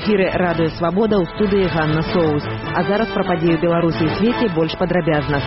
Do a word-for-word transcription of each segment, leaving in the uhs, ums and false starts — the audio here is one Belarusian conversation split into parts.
эфіры радыё Свабода, ў студыі Ганна Соус. А зараз пра падзею Беларусі і свеце больш падрабязна.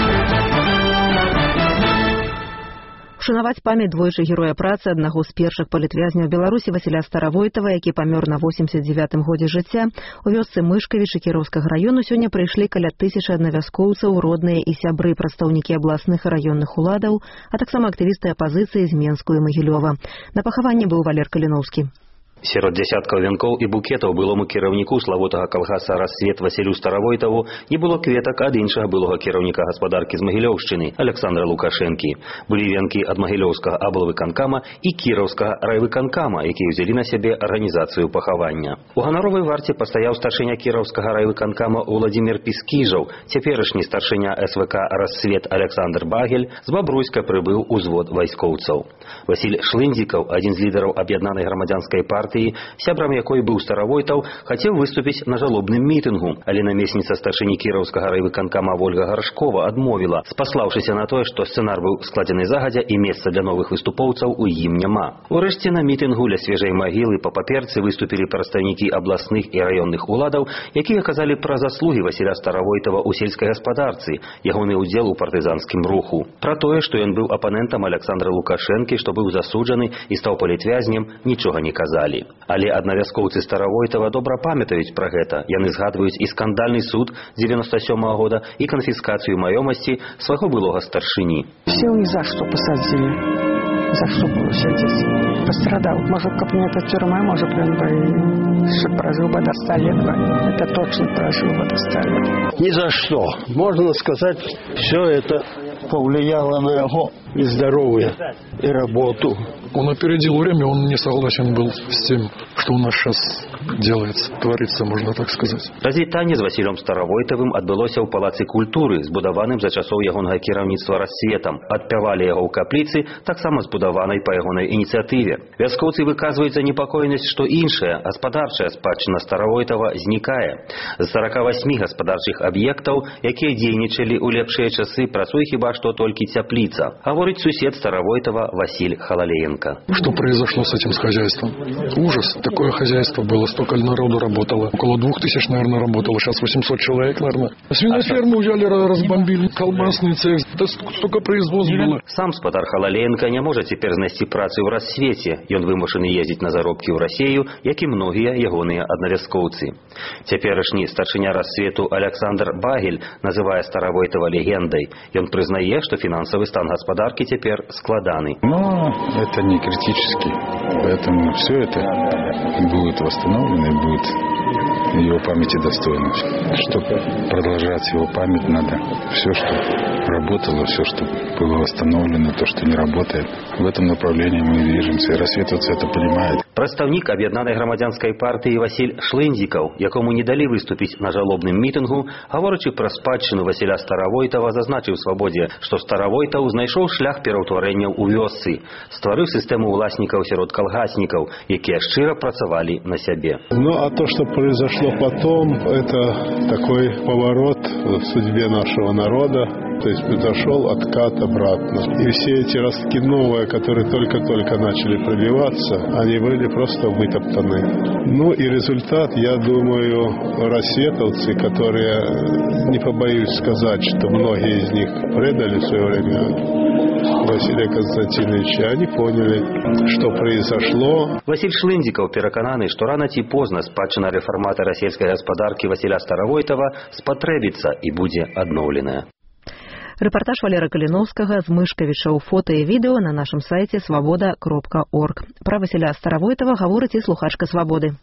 Ушанаваць памяць двойчы героя працы аднаго з першых палітвязняў Беларусі Васіля Старавойтава, які памёр на восемьдесят девятым годзе жыцця, у вёсцы Мышкавічы Кіроўскага раёну сёння прыйшлі каля тысячы аднавяскоўцаў, родныя і сябры, прадстаўнікі абласных і раённых уладаў, а таксама актывісты апазіцыі з Менску і Магілёва. На пахаванні быў Валер Каліноўскі. Сярод дзясяткаў вянкоў і букетаў былому кіраўніку славутага калгаса «Рассвет» Васілю Старавойтаву не было кветак ад іншага былога кіраўніка гаспадаркі з Магілёўшчыны Александра Лукашэнкі. Былі вянкі ад магілёўскага аблвыканкама і кіраўскага райвыканкама, якія ўзялі на сябе арганізацыю пахавання. У ганаровай варце пастаяў старшыня кіраўскага райвыканкама Уладзімір Піскіжаў, цяперашні старшыня эс вэ ка «Рассвет» Александр Багель, з Бабруйска прыбыў узвод вайскоўцаў. Васіль Шлындзікаў, адзін з лідараў аб'яднанай грамадзянскай партыі, сябрам якой быў Старавойтаў, хацеў выступіць на жалобным мітынгу, але намесніца старшыні кіраўскага райвыканкама Вольга Гаршкова адмовіла, спаслаўшыся на тое, што сцэнар быў складзены загадзя і месца для новых выступоўцаў у ім няма. Урэшце на мітынгу ля свежай магілы па паперцы выступілі прадстаўнікі абласных і раённых уладаў, якія казалі пра заслугі Васіля Старавойтава ў сельскай гаспадарцы, ягоны ўдзел у партызанскім руху. Пра тое, што ён быў апанентам Александра Лукашэнкі, што быў засуджаны і стаў палітвязнем, нічога не казалі. Але аднавяскоўцы Старавойтава добра памятаюць пра гэта. Яны згадваюць і скандальны суд дзевяносто сёмага года, і канфіскацыю маёмасці свайго былога старшыні. Все ни за что посадили. За что было сидеть? Пострадал. Может, как не эта тюрьма, может, он бы прожил бы до ста лет. Это точно прожил бы до ста лет. Ни за что. Можно сказать, все это повлияло на его и здоровье, и работу. Он опередил время, он не согласен был с тем, что у нас сейчас делается, творится, можно так сказать. Развітанне з Васілем Старавойтавым адбылося ў палацы культуры, збудаваным за часоў ягонага кіраўніцтва Рассветам. Адпявалі яго ў капліцы, таксама збудаванай па ягонай ініцыятыве. Вяскоўцы выказваюць занепакоенасць, што іншая гаспадарчая спадчына Старавойтава знікае. З сорока восьми гаспадарчых аб'ектаў, якія дзейнічалі ў лепшыя часы, працуе хіба што толькі цяпліца. Гаворыць сусед Старавойтава Василь Халалеенко. Что произошло с этим с хозяйством? Ужас. Такое хозяйство было, столько народу работало. Около двух тысяч, наверное, работало. Сейчас восемьсот человек, наверное. Свиноферму взяли, разбомбили, колбасный цех. Да столько производств было. Сам спадар Халалеенко не может теперь знайсці працы ў Рассвеце. Ён вымушаны ездзіць на заробкі ў Расею, як і многія ягоныя аднавяскоўцы. Цяперашні старшыня Рассвету Александр Багель называе Старавойтава легендай. Ён прызнае, што фінансавы стан гаспадаркі цяпер складаны. Но это не критически, поэтому все это будет восстановлено и будет его памяти достойно. Чтобы продолжать его память, надо все, что работало, все, что было восстановлено, то, что не работает. В этом направлении мы движемся, и рассветовцы это понимают. Прадстаўнік аб'яднанай грамадзянскай партыі Васіль Шлындзікаў, якому не далі выступіць на жалобным мітынгу, гаворачы пра спадчыну Васіля Старавойтава, зазначыў Свабодзе, што Старавойтаў знайшоў шлях пераўтварэнняў у вёсцы, стварыў сістэму ўласнікаў сярод калгаснікаў, якія шчыра працавалі на сябе. Ну а то, что произошло потом, это такой поворот в судьбе нашего народа. То есть произошел откат обратно. И все эти ростки новые, которые только-только начали пробиваться, они были просто вытоптаны. Ну и результат, я думаю, рассветовцы, которые, не побоюсь сказать, что многие из них предали в свое время Василия Константиновича, они поняли, что произошло. Василь Шлындзікаў перакананы, што рана ці позна спадчына рэфарматара сельскай гаспадаркі Васіля Старавойтава спатрэбіцца і будзе адноўленая. Рэпартаж Валера Каліноўскага з Мышкавіча ў фота і відэо на нашым сайце свабода кропка орг. Пра Васіля Старавойтава гаворыць і слухачка Свабоды.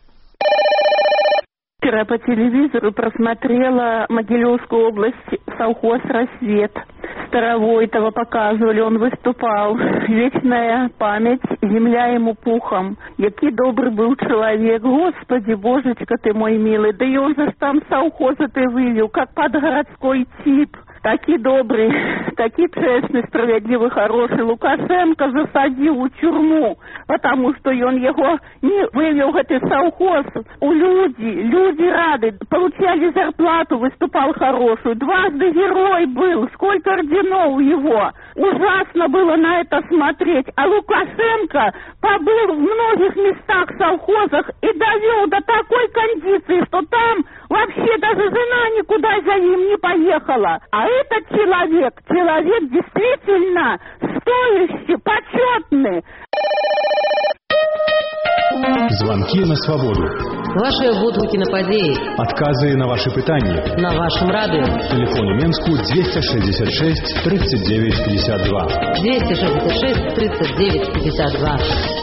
Вчера по телевизору просмотрела Могилевскую область, совхоз «Рассвет». Старовойтова показывали, он выступал. Вечная память, земля ему пухом. Який добрый был человек. Господи, божечка ты мой милый. Да и он же там совхоза ты вывел, как под городской тип. такі добры, такі чэсны, справядлівы, хорошы Лукашенко засадзіў у тюрьму, потому что ён яго не вывел гэты совхоз у люди, люди рады, получали зарплату, выступал хорошую, дважды герой был, сколько орденов его. Ужасно было на это смотреть. А Лукашенко побыл в многих местах, совхозах и довел до такой кондиции, что там вообще даже жена никуда за ним не поехала. А этот человек, человек действительно стоящий, почетный. Звонки на свободу. Ваши водгуки на подеи. Отказы на ваши пытания. На вашем радио. Телефон у Менску двести шестьдесят шесть тридцать девять пятьдесят два. двести шестьдесят шесть тридцать девять пятьдесят два.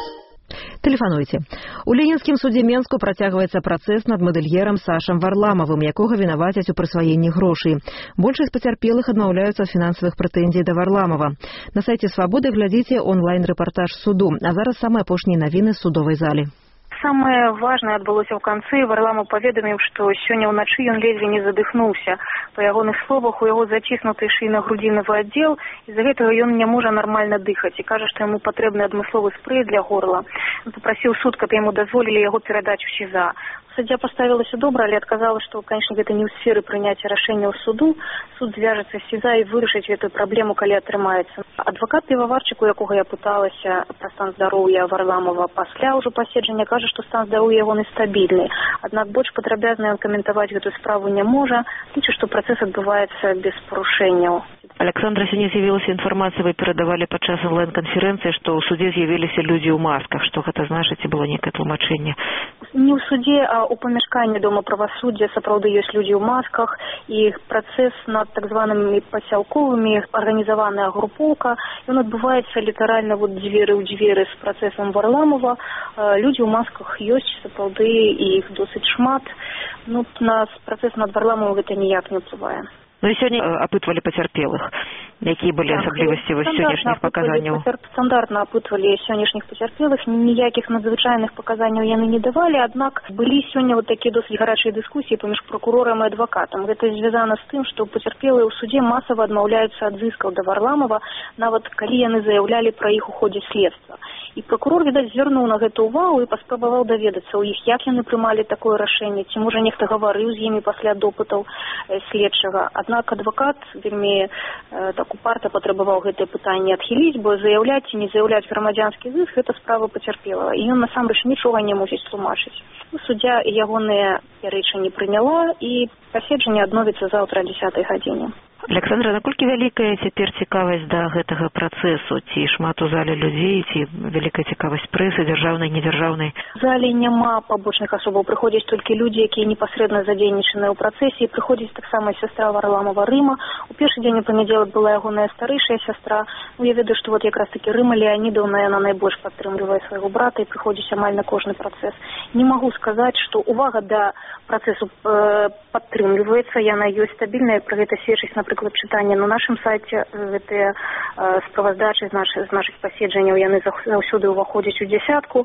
Тэлефануйце. У Ленінскім судзе Менску працягваецца працэс над мадэльерам Сашам Варламавым, якога вінавацяць у прысваенні грошай. Большасць пацярпелых адмаўляюцца ад фінансавых прэтэнзій да Варламава. На сайце Свабоды глядзіце онлайн-рэпартаж суду. А зараз самыя апошнія навіны з судовай залі. Самое важное адбылося ў канцы. Варламов паведаміў, што сёння ўначы ён ледзьве не задыхнуўся. Па ягоных словах, у яго заціснуты шыйна-грудзінавы аддзел, і з-за гэтага ён не можа нармальна дыхаць і кажа, што яму патрэбны адмысловы спрэй для горла. Ён папрасіў суд, каб яму дазволілі яго перадаць у СІЗА. Суддзя паставілася добра, але адказала, што, канечне, гэта не ў сферы прыняцця рашэнняў суду. Суд звяжацца з СІЗА і вырашыць гэтую праблему, калі атрымаецца. Адвакат піваварчык, у якога я пыталася пра стан здароўя Варламова пасля ўжо паседжання, кажа, што стан здароўя яго нестабільны. Аднак больш падрабязна ён каментаваць гэтую справу не можа, лічыць, што працэс адбываецца без парушэнняў. Александра, сегодня з'явілася інфармацыя, вы перадавалі падчас онлайн-канферэнцыі, што ў судзе з'явіліся людзі ў масках. Што гэта значыць, ці было нейкае тлумачэнне? Не ў судзе, а ў памяшканні дома правасуддзя сапраўды ёсць людзі ў масках, і працэс над так званымі пасялковымі, арганізаваная групоўка, ён адбываецца літаральна вот дзверы ў дзверы з працэсам Варламова. Людзі ў масках ёсць сапраўды, і іх досыць шмат. Ну, на працэс над Варламовым гэта ніяк не ўплывае. Ну і сёння апытвалі пацярпелых. Якія былі асаблівасці вось сённяшніх паказанняў? Стандартна апытвалі сённяшніх пацярпелых, ніякіх надзвычайных паказанняў яны не давалі, аднак былі сёння вот такія досыць гарачыя дыскусіі паміж прокурорам і адвакатам. Гэта звязана з тым, што пацярпелыя ў судзе масава адмаўляюцца ад зыскаў да Варламова, нават калі яны заяўлялі пра іх у ходзе следства. І прокурор, відаць, звярнуў на гэта ўвагу і паспрабаваў даведацца ў іх, як яны прымалі такое рашэнне, ці можа нехта гаварыў з імі пасля допытаў следчага. Аднак адвакат вельмі э, так упарта патрабаваў гэтае пытанне адхіліць, бо заяўляць ці не заяўляць грамадзянскі зыск гэта справа пацярпелага, і ён насамрэч нічога не мусіць тлумачыць. Суддзя ягоныя пярэчанні прыняла, і паседжанне адновіцца заўтра о дзесятай гадзіне. Александра, наколькі вялікая цяпер цікавасць да гэтага працэсу? Ці шмат у зале людзей, ці вялікая цікавасць прэсы, дзяржаўнай, недзяржаўнай? У зале няма пабочных асобаў, прыходзяць толькі людзі, якія непасрэдна задзейнічаныя ў працэсе, і прыходзіць таксама сястра Варламова Рыма. У першы дзень у панядзелак была ягоная старэйшая сястра. Ну, я ведаю, што вот якраз такі Рыма Леанідаўна, яна найбольш падтрымлівае свайго брата і прыходзіць амаль на кожны працэс. Не магу сказаць, што увага да працэсу э, падтрымліваецца, яна ёсць стабільная, пра гэта сведчыць, напрыклад, чытанне на нашым сайце, гэтыя э, справаздачы з нашых, з нашых паседжанняў, яны заўсёды ўваходзяць у дзясятку, э,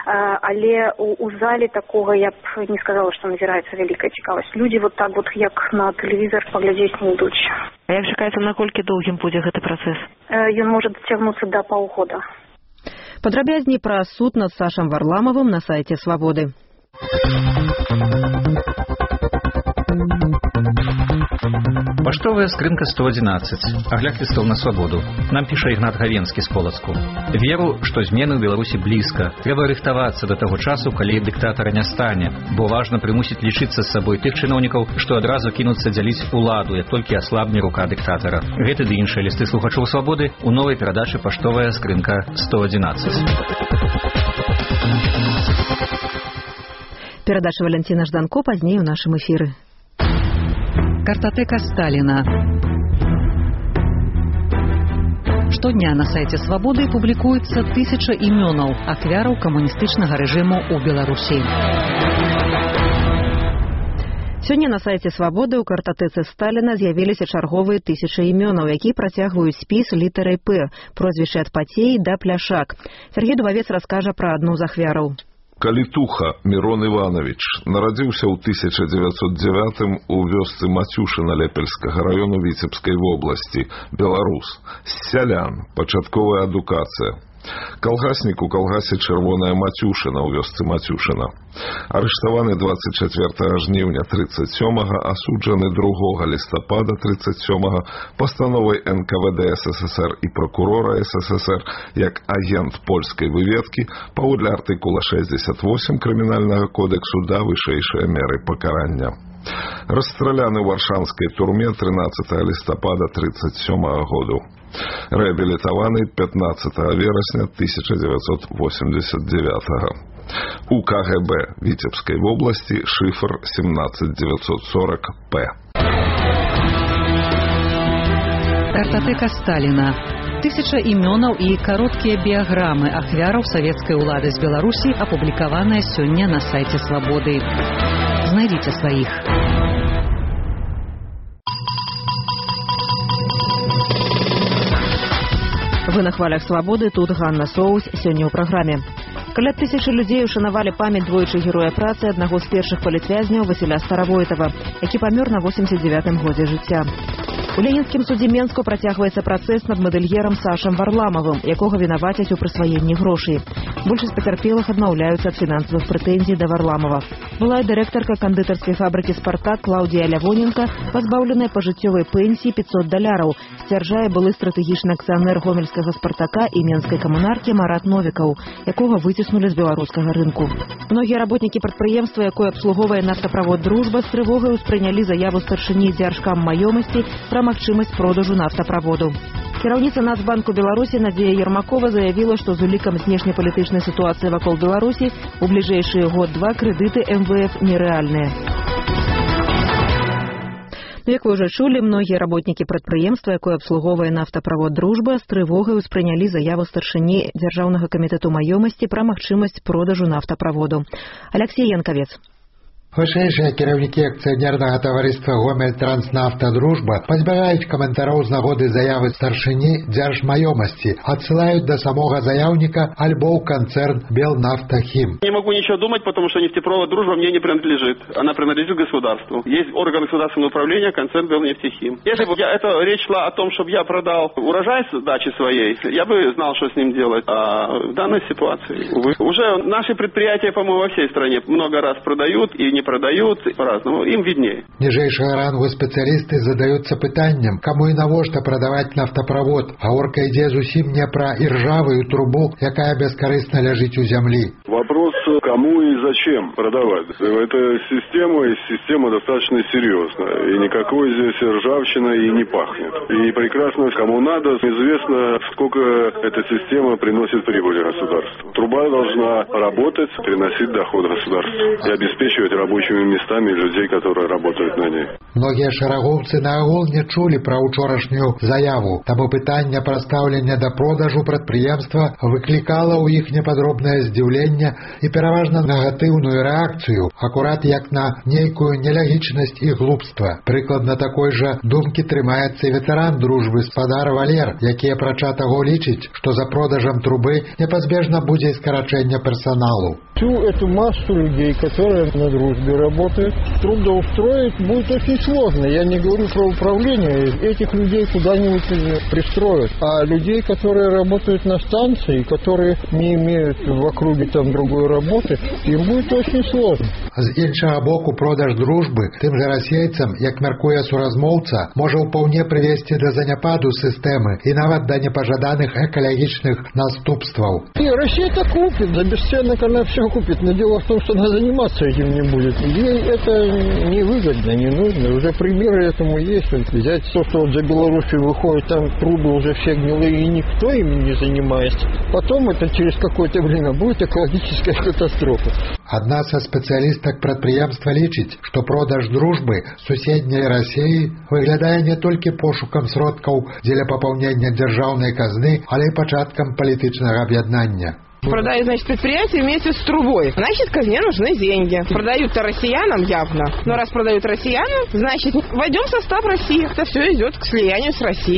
але у, у зале такога я б не сказала, што назіраецца вялікая цікавасць. Людзі вот так вот, як на тэлевізор, паглядзець не ідуць. А як чакаецца, наколькі доўгім будзе гэты працэс? Э, ён можа дацягнуцца да паўгода. Падрабязней пра суд над Сашам Варламовым на сайце Свабоды. Паштовая скрынка сто адзінаццаць. Агляд лістоў на свабоду. Нам піша Ігнат Гавенскі з Полацку. Веру, што змены ў Беларусі блізка. Трэба рыхтавацца да таго часу, калі дыктатара не стане, бо важна прымусіць лічыцца з сабой тых чыноўнікаў, што адразу кінуцца дзяліць уладу, як толькі аслабне рука дыктатара. Гэты ды іншыя лісты слухачоў свабоды ў новай перадачы Паштовая скрынка сто адзінаццаць. Перадача Валентина Жданко пазней у нашым эфіры. Картотека Сталина. Штодня на сайте Свободы публікуецца тысяча імёнаў ахвяраў камуністычнага рэжыму ў Беларусі. Сёння на сайце Свабоды ў картатэцы Сталіна з'явіліся чарговыя тысячы імёнаў, якія працягваюць спіс літарай П, прозвішчы ад Пацей да Пляшак. Сергей Дубавец раскажа пра адну з ахвяраў. Калітуха Мірон Іванович нарадзіўся ў тысяча дзевяцьсот дзевятым у вёсцы Мацюшына Лепельскага раёну Віцебскай вобласці, беларус. З сялян, пачатковая адукацыя. Калгаснік у калгасе Чырвоная Мацюшына ў вёсцы Мацюшына. Арыштаваны дваццаць чацвёртага жніўня трыццаць сёмага, асуджаны другога лістапада трыццаць сёмага пастановай эн ка вэ дэ эс эс эс эр і прокурора эс эс эс эр як агент польскай выведкі паводле артыкула шэсцьдзесят восем крымінальнага кодексу да вышэйшыя меры пакарання. Расстраляны ў варшанскай турме трынаццатага лістапада трыццаць сёмага году. Рэабілітаваны пятнаццатага верасня тысяча дзевяцьсот восемьдесят девятага. У ка гэ бэ Віцебскай вобласці, шифр семнадцать девятьсот сорок пэ. Картатэка Сталіна. Тысяча імёнаў і кароткія біяграмы ахвяраў савецкай улады з Беларусі апублікаваныя сёння на сайце Свабоды. Знайдзіце сваіх. Вы на хвалях Свабоды, тут Ганна Соус, сёння ў праграме. Каля тысячы людзей ушанавалі памяць двойчы героя працы аднаго з першых палітвязняў Васіля Старавойтава, які памёр на восемьдесят девятым годзе жыцця. У Ленінскім судзе Менску працягваецца працэс над мадэльерам Сашам Варламавым, якога вінавацяць у прысваенні грошай. Большасць пацярпелых адмаўляюцца ад фінансавых прэтэнзій да Варламава. Былая дырэктарка кандытарскай фабрыкі «Спартак» Клаўдія Лявоненка, пазбаўленая пажыццёвай пенсіі пятьсот даляраў, сцвярджае былы стратэгічны акцыянер гомельскага «Спартака» і менскай камунаркі Марат Новікаў, якога выціснулі з беларускага рынку. Многія работнікі прадпрыемства, якое абслугоўвае нафтаправод «Дружба», з трывогай успрынялі заяву старшыні дзяржкам маёмасці пра магчымасць продажу нафтаправоду. Кіраўніца Нацбанку Беларусі Надзея Ермакова заявіла, што з улікам знешнепалітычнай сітуацыі вакол Беларусі у бліжэйшыя год-два крэдыты эм вэ эф нерэальныя. Як вы ўжо чулі, многія работнікі прадпрыемства, якое абслугоўвае нафтаправод «Дружба», з трывогай успрынялі заяву старшыні Дзяржаўнага камітэту маёмасці пра магчымасць продажу нафтаправоду. Алексей Янкавец. Вышэйшыя кіраўнікі акцыянернага таварыства «Гомель-Транснафта Дружба» пазбягаюць каментароў з нагоды заявы старшыні дзяржмаёмасці, адсылаюць да самога заяўніка альбо ў канцэрн «Белнафтахим». Не могу ничего думать, потому что нефтепровод «Дружба» мне не принадлежит. Она принадлежит государству. Есть орган государственного управления, концерн «Белнефтехим». Если бы я, это речь шла о том, чтобы я продал урожай с дачи своей, я бы знал, что с ним делать. А в данной ситуации, увы, уже наши предприятия, по-моему, во всей стране много раз продают и не продают по-разному, им виднее. Ніжэйшага рангу спецыялісты задаюцца пытаннем, каму і навошта прадаваць нафтаправод. Гаворка ідзе зусім не пра іржавую трубу, якая бескарысна ляжыць у зямлі. Вопрос, кому и зачем продавать. Эта система, и система достаточно серьезная. И никакой здесь ржавчины и не пахнет. И прекрасно, кому надо, известно, сколько эта система приносит прибыли государству. Труба должна работать, приносить доход государству и обеспечивать рабочими местами людей, которые работают на ней. Многія шэрагоўцы наогул не чулі пра ўчорашнюю заяву, таму пытанне пра стаўленне да продажу прадпрыемства выклікала ў іх непадробнае здзіўленне і пераважна негатыўную рэакцыю, акурат як на нейкую нелягічнасць і глупства. Прыкладна такой жа думкі трымаецца ветэран дружбы спадар Валер, які апрача таго лічыць, што за продажам трубы непазбежна будзе скарачэнне персаналу. Всю эту массу людей, которые на дружбе работают, трудоустроить будет очень сложно. Я не говорю про управление, этих людей куда-нибудь пристроят. А людей, которые работают на станции, которые не имеют в округе там другой работы, им будет очень сложно. З іншага боку, продаж дружбы тым жа расейцам, як мяркуе суразмоўца, можа ўпаўне прывесці да заняпаду сістэмы і нават да непажаданых экалагічных наступстваў. И Россия-то купит, за бесценок она все купит, но дело в том, что она заниматься этим не будет. Ей это невыгодно, не нужно. Уже примеры этому есть. Вот взять то, что вот за Белоруссию выходит, там трубы уже все гнилые, и никто ими не занимается. Потом это через какое-то время будет экологическая катастрофа. Адна са спецыялістак прадпрыемства лічыць, што продаж дружбы суседняй Расіі выглядае не толькі пошукам сродкаў дзеля папаўнення дзяржаўнай казны, але і пачаткам палітычнага аб'яднання. Продают, значит, предприятие вместе с трубой. Значит, казне нужны деньги. Продают-то россиянам явно. Но раз продают россиянам, значит, войдем в состав России. Это все идет к слиянию с Россией.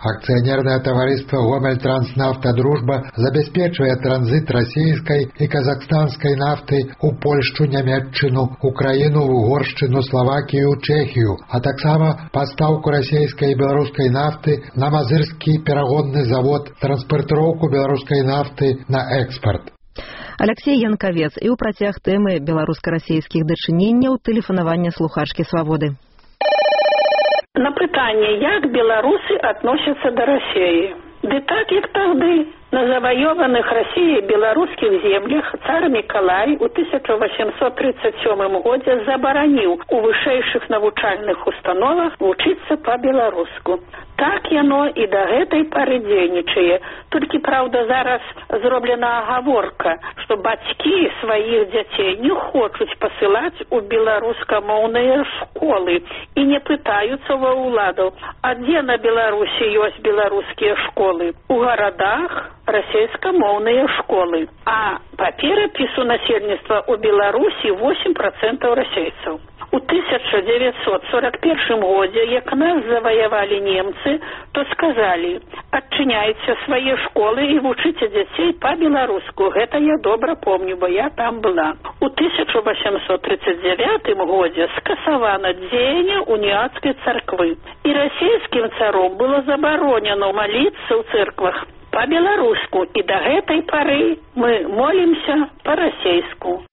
Акционерное товариство «Гомель-Транснафта Дружба» забеспечивает транзит российской и казахстанской нафты у Польшу, Нямецчину, Украину, Угорщину, Словакию, Чехию, а таксама поставку российской и белорусской нафты на Мазырский перегонный завод, транспортировку белорусской нафты на экспорт. Алексей Янковец і ў працяг тэмы беларуска-расійскіх дачыненняў тэлефанавання слухачкі «Свабоды». На пытанне, як беларусы относятся до России. Ды так, як тагды. На завоеванных Россией белорусских землях царь Миколай у тысяча восемьсот тридцать сёмым годзе забараніў у вышэйшых навучальных установах вучыцца па-беларуску. Так яно і да гэтай пары дзейнічае. Толькі, праўда, зараз зроблена агаворка, што бацькі сваіх дзяцей не хочуць пасылаць у беларускамоўныя школы і не пытаюцца ва ўладаў, а дзе на Беларусі ёсць беларускія школы? У гарадах расійскамоўныя школы. А па перапісу насельніцтва ў Беларусі восемь процентаў расейцаў. У тысяча девятьсот сорок первом годзе, як нас заваявалі немцы, то сказалі: адчыняйце свае школы і вучыце дзяцей па-беларуску. Гэта я добра помню, бо я там была. У тысяча восемьсот тридцать девятом годзе скасавана дзеянне уніяцкай царквы. І расійскім царом было забаронена маліцца ў церквах по-беларуску, и до этой поры мы молимся по-российску.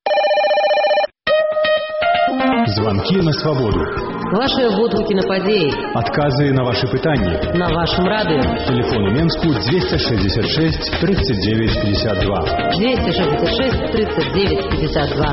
Звонки на свободу. Ваши водгуки на подеи. Отказы на ваши пытания. На вашем радио. Телефон у Менску двести шестьдесят шесть тридцать девять пятьдесят два. двести шестьдесят шесть тридцать девять пятьдесят два.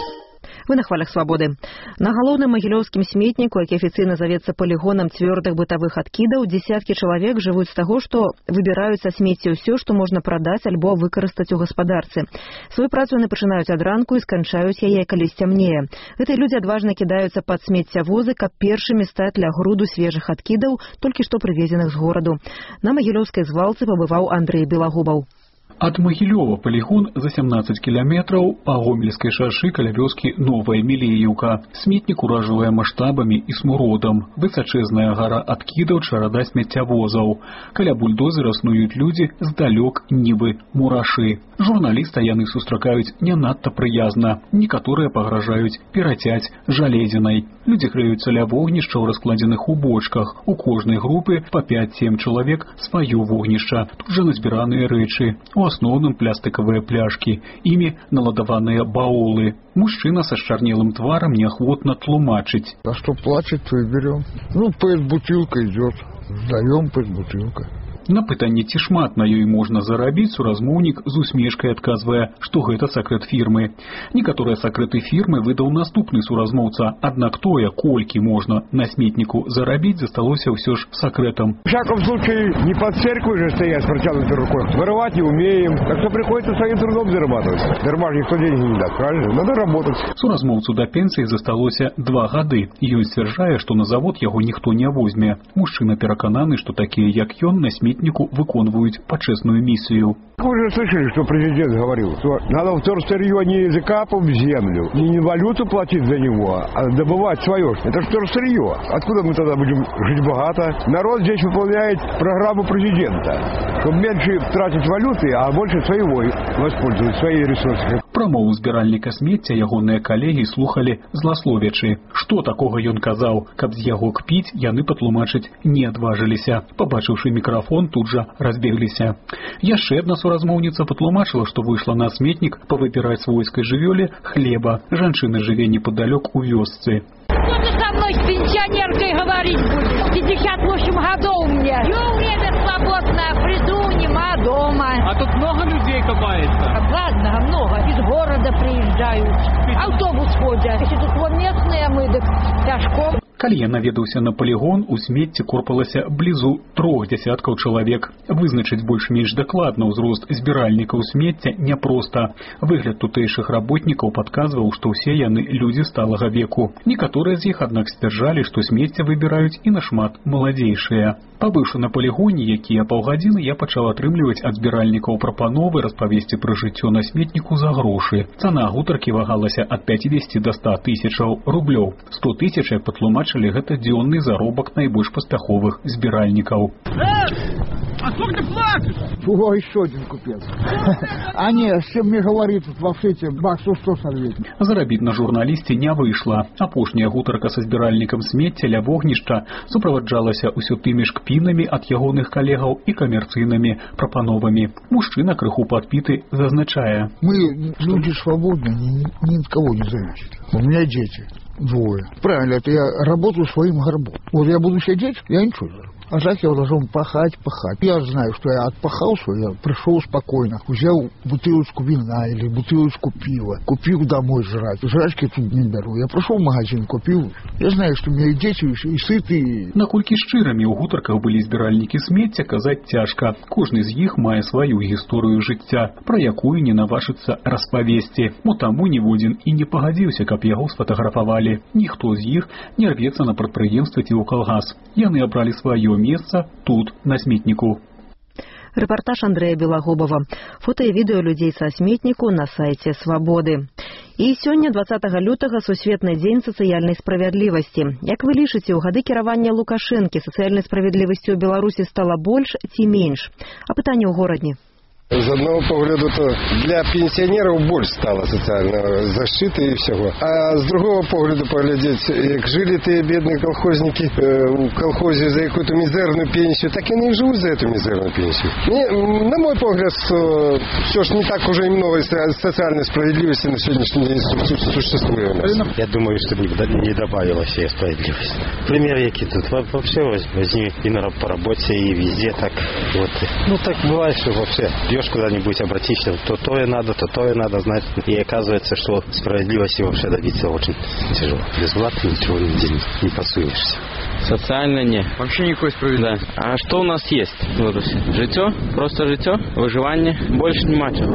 Вы на хвалях свабоды. На галоўным магілёўскім сметніку, які афіцыйна завецца палігонам цвёрдых бытавых адкідаў, дзесяткі чалавек жывуць з таго, што выбіраюць са смецця ўсё, што можна прадаць альбо выкарыстаць у гаспадарцы. Сваю працу яны пачынаюць ад ранку і сканчаюць яе, калі сцямнее. Гэтыя людзі адважна кідаюцца пад смеццявозы, каб першымі стаць ля груду свежых адкідаў, толькі што прывезеных з гораду. На магілёўскай звалцы пабываў Андрэй Белагубаў. Ад Магілёва палігон за сямнаццаць кіламетраў па гомельскай шашы каля вёскі Новая Мілееўка. Сметнік уражвае маштабамі і смуродам. Высачэзная гара адкідаў, чарада смеццявозаў. Каля бульдозера снуюць людзі здалёк нібы мурашы. Журналіста яны сустракаюць не надта прыязна. Некаторыя пагражаюць перацяць жалезінай. Людзі грэюцца ля вогнішчаў, раскладзеных у бочках. У кожнай групы па пяць-сем чалавек сваё вогнішча. Тут жа назбіраныя рэчы. У асноўным плястыкавыя пляшкі, імі наладаваныя баулы. Мужчына са счарнелым тварам неахвотна тлумачыць. А что плачет, то и берем. Ну, пэт-бутылка идет. Сдаем пэт-бутылка. На пытанне, ці шмат на ёй можна зарабіць, суразмоўнік з усмешкай адказвае, што гэта сакрэт фірмы. Некаторыя сакрэты фірмы выдаў наступны суразмоўца, аднак тое, колькі можна на сметніку зарабіць, засталося ўсё ж сакрэтам. В всяком случае, не под церковью же стоять с протянутой рукой. Вырывать не умеем, так что приходится своим трудом зарабатывать. Дарма же никто деньги не даст, правильно? Надо работать. Суразмоўцу да пенсіі засталося два гады. Ён сцвярджае, што на завод яго ніхто не возьме. Мужчына перакананы, што такія, як ён, на сметніку выконваюць пачэсную миссию. Вы же слышали, что президент говорил, что надо вторсырье не закапывать в землю, не валюту платить за него, а добывать свое. Это же вторсырье. Откуда мы тогда будем жить богато? Народ здесь выполняет программу президента, чтобы меньше тратить валюты, а больше своего воспользовать, свои ресурсы. Прамову збіральніка смецця ягоныя калегі слухалі зласловячы. Што такога ён казаў, каб з яго кпіць, яны патлумачыць не адважыліся. Пабачыўшы мікрафон, тут жа разбегліся. Яшчэ адна суразмоўніца патлумачыла, што выйшла на сметнік павыбіраць свойскай жывёле хлеба. Жанчына жыве непадалёк у вёсцы. Что ты со мной с пенсионеркой говорить будешь? пятьдесят восемь годов мне. Все время свободное, приду, нема дома. А тут много людей копается? Ладно, много. Из города приезжают. Автобус ходят. Если тут вот местные мы, так пешком. Калі я наведаўся на палігон, у смецці корпалася блізу трох дзясяткаў чалавек. Вызначыць больш-менш дакладна ўзрост збіральнікаў смецця няпроста. Выгляд тутэйшых работнікаў падказваў, што ўсе яны людзі сталага веку. Некаторыя з іх, аднак, сцвярджалі, што смецце выбіраюць і нашмат маладзейшыя. Пабыўшы на палігоне, якія паўгадзіны, я пачаў атрымліваць ад збіральнікаў прапановы распавесці пра жыццё на сметніку за грошы. Цана гутаркі вагалася ад пяцідзесяці да ста тысячаў рублёў. сто тысяч, як патлумач пазначылі, гэта дзённы заробак найбольш паспяховых збіральнікаў. А сколько ты платишь? О, еще один купец. А не, с чем мне говорит во свете баксу сто сорвет. Зарабіць на журналісце не выйшла. Апошняя гутарка са збіральнікам смецця ля вогнішча суправаджалася ўсё тымі ж кпінамі ад ягоных калегаў і камерцыйнымі прапановамі. Мужчына крыху падпіты зазначае: Мы люди свободные, ни, ни от кого не зависит. У меня дети двое. Правильно, это я работаю своим горбом. Вот я буду сидеть, я ничего не заработаю. А так я должен пахать, пахать. Я знаю, что я отпахал, что я пришел спокойно, взял бутылочку вина или бутылочку пива, купил домой жрать. Жрачки тут не беру. Я пришел в магазин, купил. Я знаю, что у меня и дети, и сытые. Наколькі шчырамі ў гутарках былі збіральнікі смецця, казаць цяжка. Кожны з іх мае сваю гісторыю жыцця, пра якую не наважыцца распавесці. Мо таму ніводзін і не пагадзіўся, каб яго сфотаграфавалі. Ніхто з іх не рвецца на прадпрыемства ці ў калгас. Яны абралі сваё месца тут, на сметніку. Рэпартаж Андрэя Белагубова. Фота і відэо людзей са сметніку на сайце Свабоды. І сёння, дваццатага лютага, сусветны дзень сацыяльнай справядлівасці. Як вы лічыце, у гады кіравання Лукашэнкі сацыяльнай справядлівасці ў Беларусі стала больш ці менш? А пытанне ў горадні. З одного погляду, то для пенсионеров больше стало социальной защиты и всего. А с другого погляду поглядеть, как жили те бедные колхозники в колхозе за какую-то мизерную пенсию, так и они живут за эту мизерную пенсию. Мне, на мой погляд, все же не так уже и много социальной справедливости на сегодняшний день существует у нас. Я думаю, что не добавилось ей справедливости. Пример який тут. Вообще возьми и на по работе, и везде так. Вот. Ну так бывает, что вообще куда-нибудь обратишься, то то и надо, то то и надо знать. И оказывается, что справедливости вообще добиться очень тяжело. Без блат ничего не, не посуешься. Социально не. Вообще никакой справедливости. Да. А что у нас есть? Вот житё, просто житё, выживание. Больше нема чего.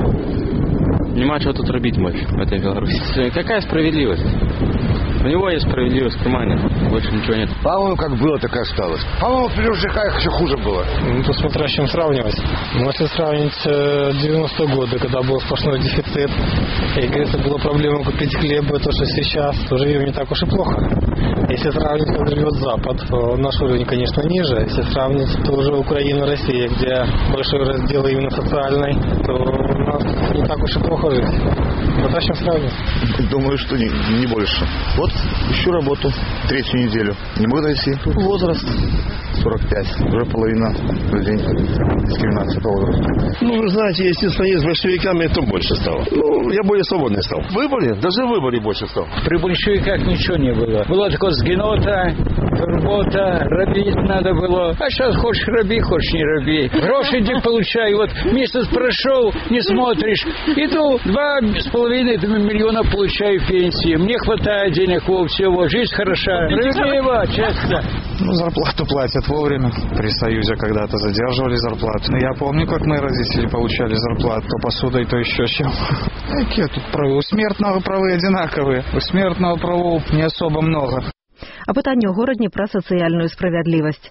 Нема чего тут робить больше в этой Беларуси. Какая справедливость? У него есть справедливость в кармане, больше ничего нет. По-моему, как было, так и осталось. По-моему, в Плюшиках еще хуже было. Ну, тут смотря с чем сравнивать. Но если сравнить девяностые годы, когда был сплошной дефицит, и, говорится, была проблема купить хлеб, то, что сейчас, то живем не так уж и плохо. Если сравнить, как живет Запад, то наш уровень, конечно, ниже. Если сравнить, то уже Украина, Россия, где большой раздел именно социальный, то у нас не так уж и плохо жить. Вот о чем сравнивать? Думаю, что не, не больше. Вот ищу работу третью неделю. Не могу найти. Возраст сорок пять. Уже половина людей дискриминации по возрасту. Ну, вы знаете, естественно, есть с большевиками, то больше стало. Ну, я более свободный стал. В выборе? Даже в выборе больше стал. При большевиках ничего не было. Было такое сгинота, работа, робить надо было. А сейчас хочешь раби, хочешь не раби. Гроши иди получай. Вот месяц прошел, не смотришь. Иду, два с половиной миллиона получаю пенсии. Мне хватает денег, во, всего. Жизнь хороша. Справедливо, честно. Ну, зарплату платят вовремя. При Союзе когда-то задерживали зарплату. Я помню, как мои родители получали зарплату. То посудой, то еще чем. Какие тут правы? У смертного правы одинаковые. У смертного правов не особо много. А пытанне ў горадні пра сацыяльную справядлівасць.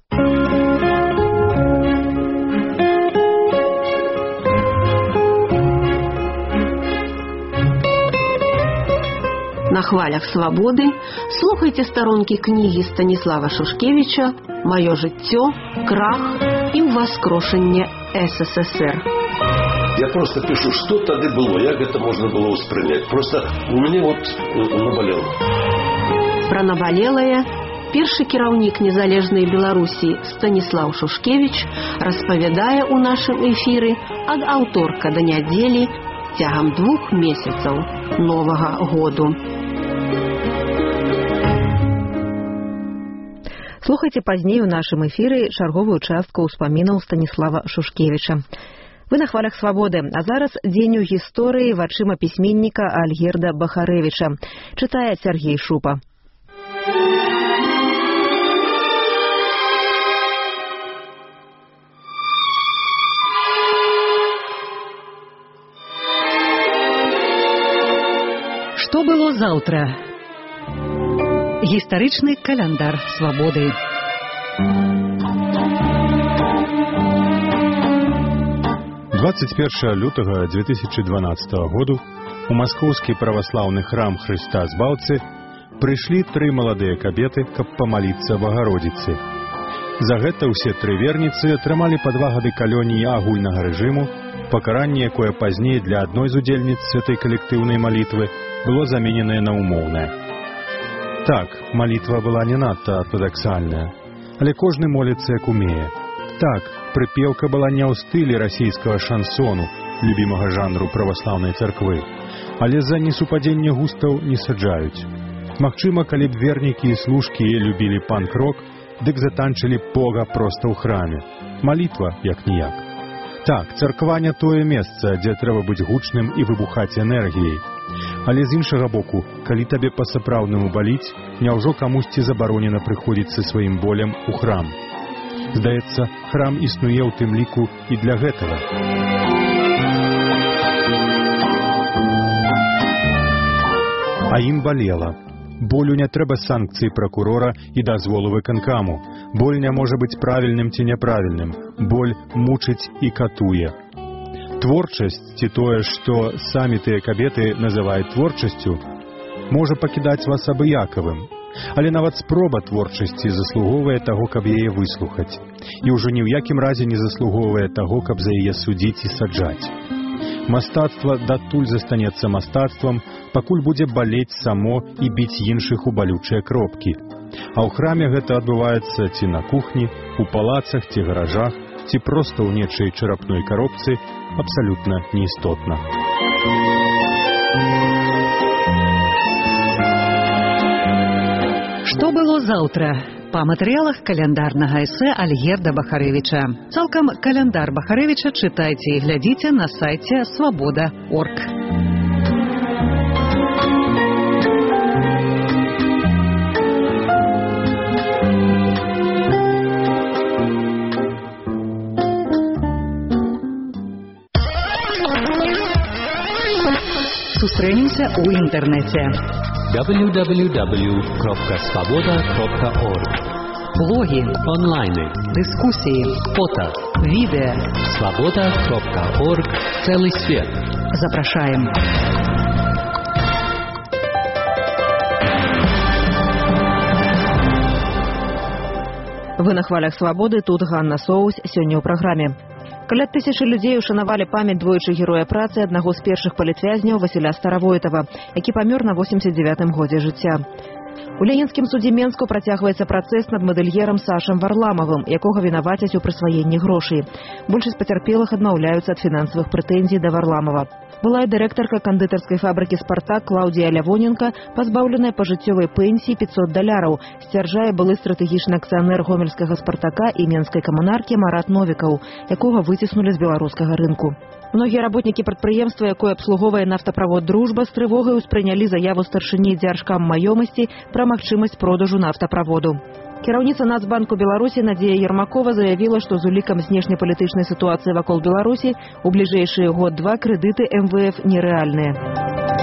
На хвалях свободы слухайте сторонки книги Станислава Шушкевича «Мое жыццё, крах и воскрошение СССР». Я просто пишу, что тогда было, как это можно было воспринять. Просто у меня вот наболело. Про наболелое першы кіраўнік незалежнай Беларусі Станислав Шушкевич распавядае ў нашым эфіры ад аўторка да нядзелі цягам двух месяцаў новага году. Слухайце пазней у нашым эфіры чарговую частку ўспамінаў Станислава Шушкевича. Вы на хвалях свободы, а зараз дзень у гісторыі вачыма пісьменніка Альгерда Бахарэвіча. Чытае Сергей Шупа. Што было заўтра? Гістарычны каляндар свабоды. двадцать первого лютага две тысячи дванадцатого году у маскоўскі праваслаўны храм Хрыста Збаўцы Прыйшлі тры маладыя кабеты, каб памаліцца Багародзіцы. За гэта ўсе тры верніцы атрымалі па два гады калоніі агульнага рэжыму, пакаранне, якое пазней для адной з удзельніц этой калектыўнай малітвы было замененае на умоўнае. Так, малітва была не надта артадаксальная, але кожны моліцца як умее. Так, прыпеўка была не ў стылі расійскага шансону, любімага жанру праваслаўнай царквы, але за несупадзенне густаў не саджаюць. Магчыма, калі б вернікі і служкі любілі панк-рок, дык затанчылі пога проста ў храме. Малітва як-ніяк. Так, царква не тое месца, дзе трэба быць гучным і выбухаць энергіяй. Але з іншага боку, калі табе па-сапраўднаму баліць, няўжо камусьці забаронена прыходзіць са сваім болем у храм? Здаецца, храм існуе ў тым ліку і для гэтага. А ім балела. Болю не трэба санкцыі пракурора і дазволу выканкаму. Боль не можа быць правільным ці няправільным. Боль мучыць і катуе. Творчасць, ці тое, што самі тыя кабеты называюць творчасцю, можа пакідаць вас абыякавым. Але нават спроба творчасці заслугоўвае таго, каб яе выслухаць. І ўжо ні ў якім разе не заслугоўвае таго, каб за яе судзіць і саджаць. Мастацтва датуль застанецца мастацтвам, пакуль будзе балець само і біць іншых у балючыя кропкі. А ў храме гэта адбываецца ці на кухні, у палацах ці гаражах, ці проста ў нечай чарапной каробцы, абсалютна неістотна. Што было заўтра? Па матэрыялах каляндарнага эсэ Альгерда Бахарэвіча. Цалкам каляндар Бахарэвіча чытайце і глядзіце на сайце свабода точка орг. Сустрэнемся ў інтэрнэце. дабл ю дабл ю дабл ю крапка свобода крапка орг. Блоги, онлайны, дискуссии, фото, видео. свобода крапка орг. Целый свет. Запрашаем. Вы на хвалях свабоды, тут Ганна Соус, сёння ў праграме. Каля тысячы людзей ушанавалі памяць двойчы героя працы аднаго з першых палітвязняў Васіля Старавойтава, які памёр на восемьдесят девятым годзе жыцця. У Ленінскім судзе Менску працягваецца працэс над мадэльерам Сашам Варламавым, якога вінавацяць у прысваенні грошай. Большасць пацярпелых адмаўляюцца ад фінансавых прэтэнзій да Варламава. Былая дырэктарка кандытарскай фабрыкі «Спартак» Клаўдія Лявоненка, пазбаўленая пажыццёвай пенсіі пятьсот даляраў, сцвярджае былы стратэгічны акцыянер гомельскага «Спартака» і менскай камунаркі Марат Новікаў, якога выціснулі з беларускага рынку. Многія работнікі прадпрыемства, якое абслугоўвае нафтаправод «Дружба», з трывогай успрынялі заяву старшыні дзяржкаммаёмасці пра магчымасць продажу нафтаправоду. Кіраўніца Нацбанку Беларусі Надзея Ермакова заявіла, што з улікам знешнепалітычнай сітуацыі вакол Беларусі у бліжэйшыя год-два крэдыты эм вэ эф нерэальныя.